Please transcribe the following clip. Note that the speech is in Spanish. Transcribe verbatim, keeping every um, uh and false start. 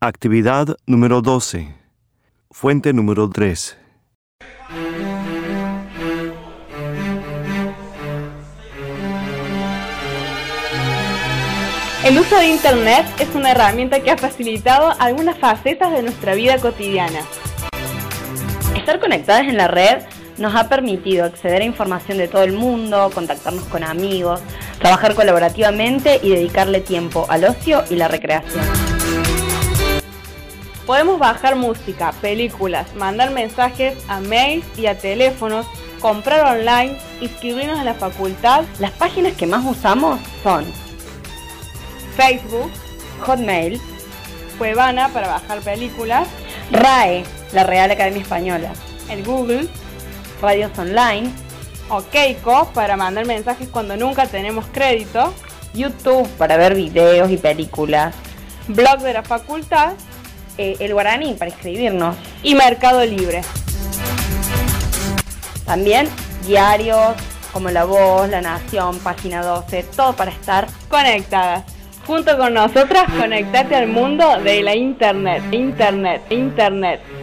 Actividad número doce. Fuente número tres. El uso de Internet es una herramienta que ha facilitado algunas facetas de nuestra vida cotidiana. Estar conectadas en la red nos ha permitido acceder a información de todo el mundo, contactarnos con amigos, trabajar colaborativamente y dedicarle tiempo al ocio y la recreación. Podemos bajar música, películas, mandar mensajes a mails y a teléfonos, comprar online, inscribirnos en la facultad. Las páginas que más usamos son Facebook, Hotmail, Cuevana para bajar películas, R A E, la Real Academia Española, el Google, radios online, o Keiko para mandar mensajes cuando nunca tenemos crédito, YouTube para ver videos y películas, blog de la facultad, eh, el Guaraní para inscribirnos y Mercado Libre. También diarios como La Voz, La Nación, Página doce, todo para estar conectadas. Junto con nosotras, conectate al mundo de la Internet, Internet, Internet.